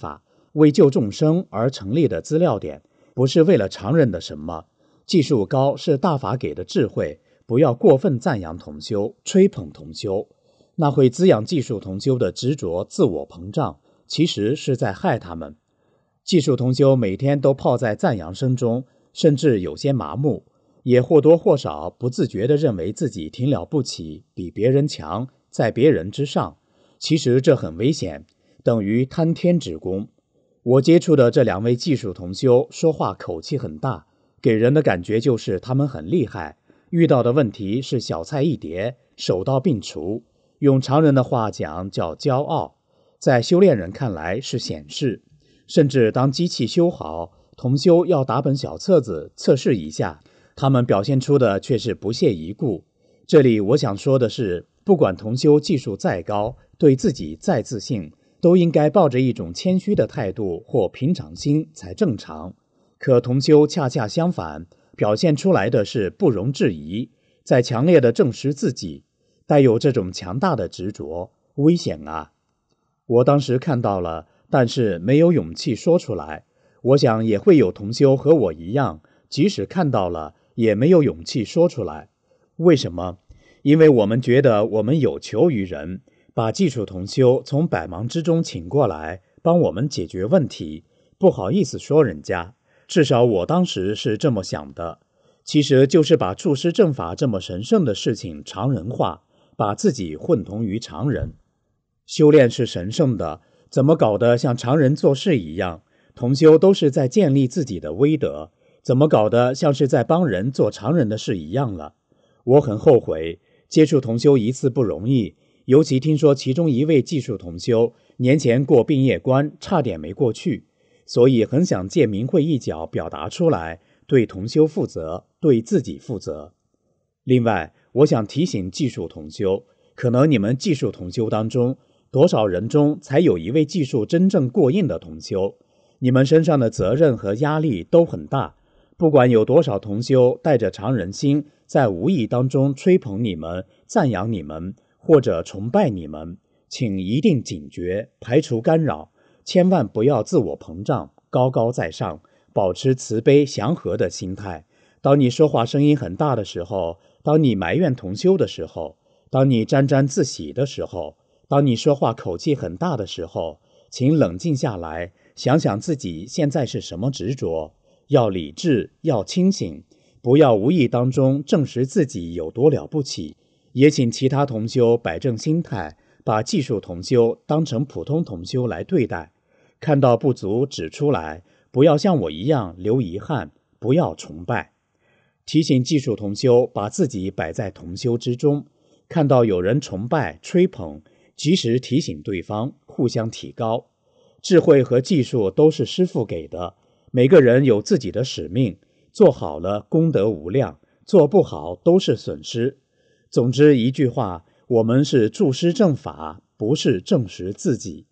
为救众生而成立的资料点，不是为了常人的什么。技术高是大法给的智慧，不要过分赞扬同修，吹捧同修，那会滋养技术同修的执着、自我膨胀，其实是在害他们。技术同修每天都泡在赞扬声中，甚至有些麻木，也或多或少不自觉地认为自己挺了不起，比别人强，在别人之上。其实这很危险，等于贪天之功。我接触的这2位技术同修说话口气很大，给人的感觉就是他们很厉害，遇到的问题是小菜一碟，手到病除。用常人的话讲叫骄傲，在修炼人看来是显示。甚至当机器修好，同修要打本小册子测试一下，他们表现出的却是不屑一顾。这里我想说的是，不管同修技术再高，对自己再自信，都应该抱着一种谦虚的态度或平常心才正常。可同修恰恰相反，表现出来的是不容置疑，在强烈的证实自己，带有这种强大的执着，危险啊！我当时看到了，但是没有勇气说出来。我想也会有同修和我一样，即使看到了，也没有勇气说出来。为什么？因为我们觉得我们有求于人，把技术同修从百忙之中请过来，帮我们解决问题，不好意思说人家。至少我当时是这么想的。其实就是把注释正法这么神圣的事情常人化，把自己混同于常人。修炼是神圣的，怎么搞得像常人做事一样？同修都是在建立自己的威德，怎么搞得像是在帮人做常人的事一样了？我很后悔，接触同修一次不容易，尤其听说其中一位技术同修年前过毕业关，差点没过去，所以很想借明慧一角表达出来，对同修负责，对自己负责。另外，我想提醒技术同修，可能你们技术同修当中，多少人中才有一位技术真正过硬的同修？你们身上的责任和压力都很大，不管有多少同修带着常人心，在无意当中吹捧你们、赞扬你们，或者崇拜你们，请一定警觉，排除干扰，千万不要自我膨胀，高高在上，保持慈悲祥和的心态。当你说话声音很大的时候，当你埋怨同修的时候，当你沾沾自喜的时候，当你说话口气很大的时候，请冷静下来，想想自己现在是什么执着，要理智，要清醒，不要无意当中证实自己有多了不起。也请其他同修摆正心态，把技术同修当成普通同修来对待，看到不足指出来，不要像我一样留遗憾，不要崇拜。提醒技术同修把自己摆在同修之中，看到有人崇拜吹捧，及时提醒对方，互相提高。智慧和技术都是师父给的，每个人有自己的使命，做好了功德无量，做不好都是损失。总之一句话，我们是注师正法，不是证实自己。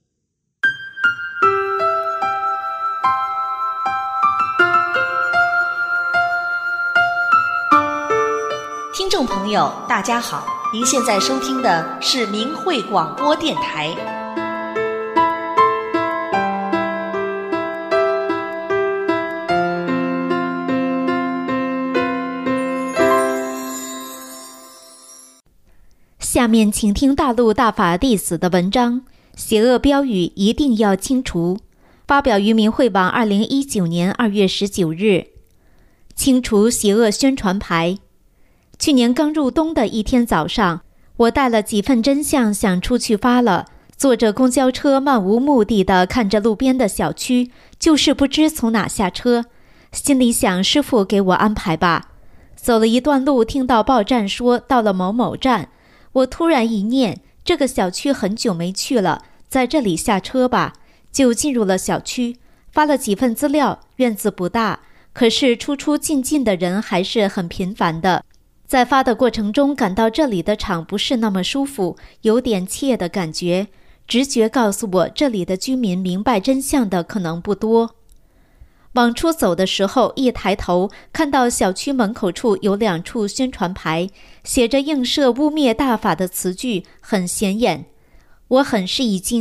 听众朋友大家好，您现在收听的是明慧广播电台。 下面请听大陆大法弟子的文章，邪恶标语一定要清除，发表于明慧网2019年2月19日。清除邪恶宣传牌。去年刚入冬的一天早上，我带了几份真相想出去发了，坐着公交车漫无目的地看着路边的小区，就是不知从哪下车，心里想师父给我安排吧。走了一段路，听到报站说到了某某站，我突然一念，这个小区很久没去了，在这里下车吧，就进入了小区，发了几份资料。院子不大，可是出出进进的人还是很频繁的。在发的过程中，感到这里的场不是那么舒服，有点怯的感觉。直觉告诉我，这里的居民明白真相的可能不多。往出走的时候，一抬头看到小区门口处有2处宣传牌，写着映射污蔑大法的词句，很显眼。我很是一惊，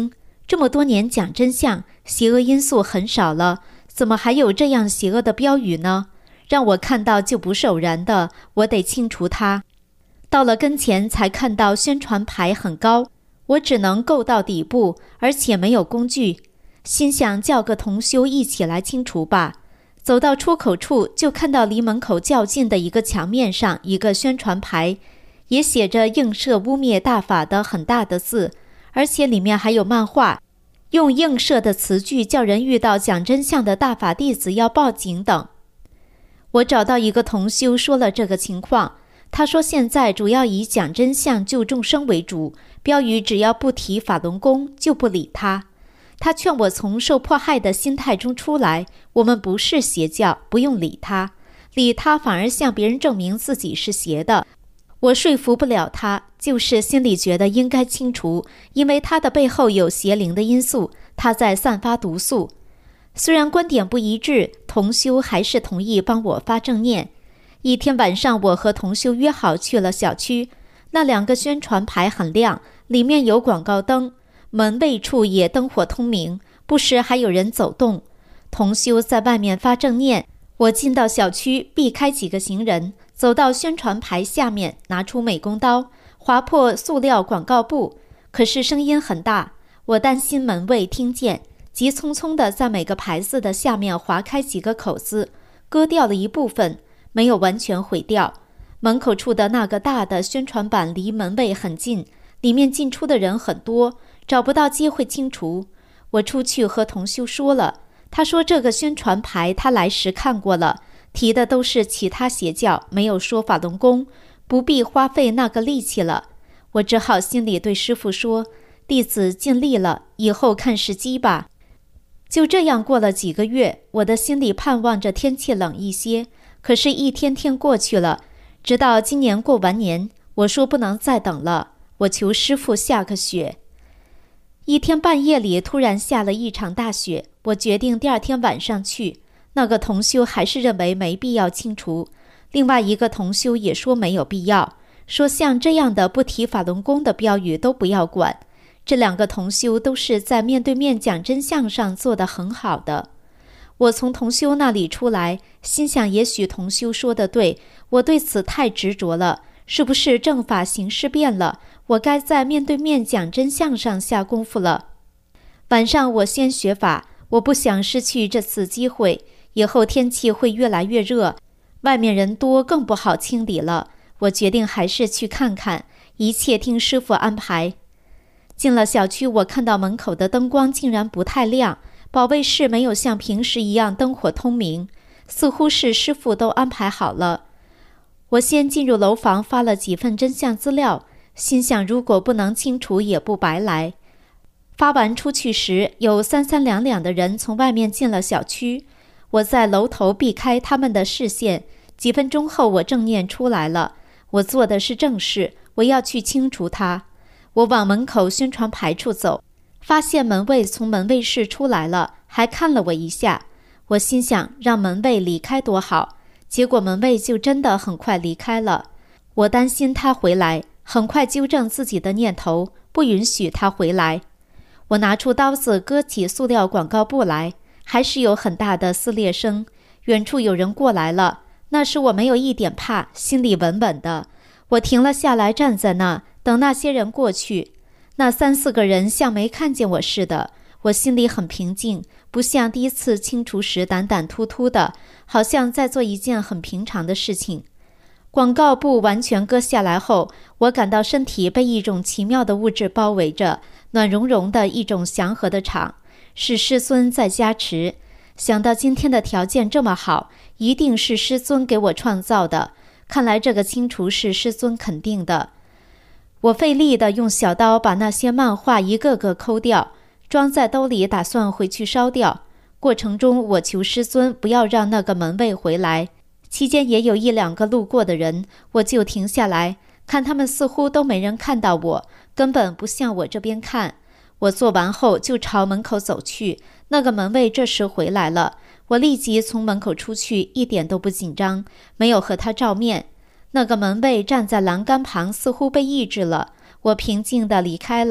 这么多年讲真相，邪恶因素很少了，怎么还有这样邪恶的标语呢？让我看到就不是偶然的，我得清除它。到了跟前才看到宣传牌很高，我只能够到底部，而且没有工具。心想叫个同修一起来清除吧。走到出口处，就看到离门口较近的一个墙面上一个宣传牌，也写着映射污蔑大法的很大的字，而且里面还有漫画，用映射的词句叫人遇到讲真相的大法弟子要报警等。我找到一个同修说了这个情况，他说现在主要以讲真相救众生为主，标语只要不提法轮功就不理他。他劝我从受迫害的心态中出来，我们不是邪教，不用理他，理他反而向别人证明自己是邪的。我说服不了他，就是心里觉得应该清除，因为他的背后有邪灵的因素，他在散发毒素。虽然观点不一致，同修还是同意帮我发正念。一天晚上，我和同修约好去了小区，那2个宣传牌很亮，里面有广告灯，门卫处也灯火通明，不时还有人走动。同修在外面发正念，我进到小区，避开几个行人，走到宣传牌下面，拿出美工刀，划破塑料广告布，可是声音很大，我担心门卫听见，急匆匆地在每个牌子的下面划开几个口子，割掉了一部分，没有完全毁掉。门口处的那个大的宣传板离门卫很近，里面进出的人很多，找不到机会清除。我出去和同修说了，他说这个宣传牌他来时看过了，提的都是其他邪教，没有说法轮功，不必花费那个力气了。我只好心里对师父说，弟子尽力了，以后看时机吧。就这样过了几个月，我的心里盼望着天气冷一些，可是一天天过去了，直到今年过完年，我说不能再等了，我求师父下个雪。一天半夜里突然下了一场大雪，我决定第二天晚上去。那个同修还是认为没必要清除，另外一个同修也说没有必要，说像这样的不提法轮功的标语都不要管。这2个同修都是在面对面讲真相上做得很好的。我从同修那里出来，心想也许同修说得对，我对此太执着了，是不是正法形势变了，我该在面对面讲真相上下功夫了。晚上我先学法，我不想失去这次机会，以后天气会越来越热，外面人多更不好清理了，我决定还是去看看，一切听师父安排。进了小区，我看到门口的灯光竟然不太亮，保卫室没有像平时一样灯火通明，似乎是师父都安排好了。我先进入楼房发了几份真相资料，心想如果不能清除也不白来。发完出去时，有3、3两两的人从外面进了小区，我在楼头避开他们的视线，几分钟后我正念出来了，我做的是正事，我要去清除它。我往门口宣传牌处走，发现门卫从门卫室出来了，还看了我一下。我心想让门卫离开多好，结果门卫就真的很快离开了。我担心他回来，很快纠正自己的念头，不允许他回来。我拿出刀子割起塑料广告布来，还是有很大的撕裂声。远处有人过来了，那时我没有一点怕，心里稳稳的。我停了下来，站在那等那些人过去。那3、4个人像没看见我似的，我心里很平静，不像第一次清除时胆胆突突的，好像在做一件很平常的事情。广告布完全割下来后，我感到身体被一种奇妙的物质包围着，暖融融的一种祥和的场，是师尊在加持。想到今天的条件这么好，一定是师尊给我创造的，看来这个清除是师尊肯定的。我费力地用小刀把那些漫画一个个抠掉，装在兜里打算回去烧掉。过程中我求师尊不要让那个门卫回来，期间也有1、2个路过的人，我就停下来看他们，似乎都没人看到我，根本不向我这边看。我做完后就朝门口走去，那个门卫这时回来了，我立即从门口出去，一点都不紧张，没有和他照面。那个门卫站在栏杆旁，似乎被抑制了，我平静地离开了，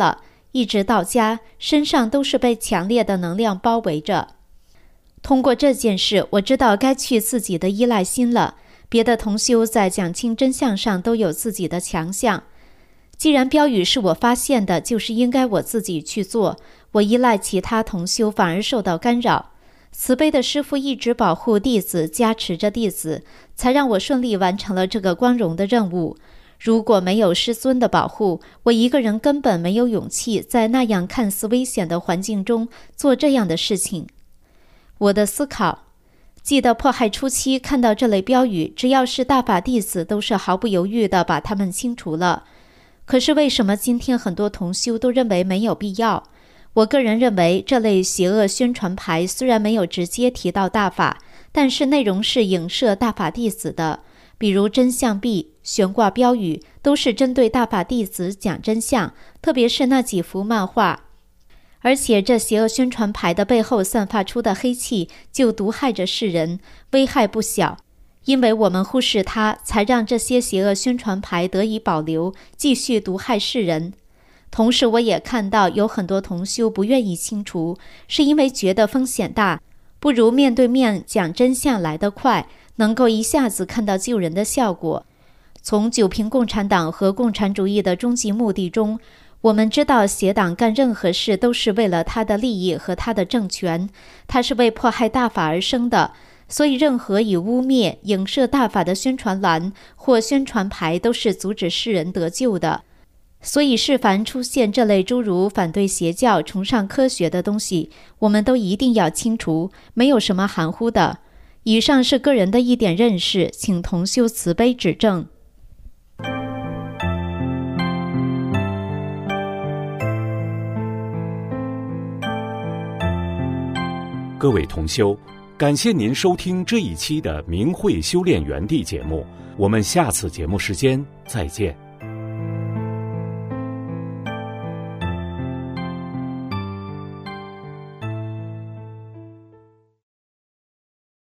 一直到家，身上都是被强烈的能量包围着。通过这件事，我知道该去自己的依赖心了。别的同修在讲清真相上都有自己的强项。既然标语是我发现的，就是应该我自己去做。我依赖其他同修反而受到干扰。慈悲的师父一直保护弟子，加持着弟子，才让我顺利完成了这个光荣的任务。如果没有师尊的保护，我一个人根本没有勇气在那样看似危险的环境中做这样的事情。我的思考，记得迫害初期看到这类标语，只要是大法弟子都是毫不犹豫地把它们清除了。可是为什么今天很多同修都认为没有必要？我个人认为，这类邪恶宣传牌虽然没有直接提到大法，但是内容是影射大法弟子的，比如真相币、悬挂标语，都是针对大法弟子讲真相，特别是那几幅漫画。而且这邪恶宣传牌的背后散发出的黑气，就毒害着世人，危害不小。因为我们忽视它，才让这些邪恶宣传牌得以保留，继续毒害世人。同时我也看到有很多同修不愿意清除，是因为觉得风险大，不如面对面讲真相来得快，能够一下子看到救人的效果。从九评共产党和共产主义的终极目的中，我们知道邪党干任何事都是为了他的利益和他的政权，他是为迫害大法而生的，所以任何以污蔑、影射大法的宣传栏或宣传牌都是阻止世人得救的。所以是凡出现这类诸如反对邪教、崇尚科学的东西，我们都一定要清除，没有什么含糊的。以上是个人的一点认识，请同修慈悲指正。 各位同修，感谢您收听这一期的明慧修炼园地节目，我们下次节目时间再见。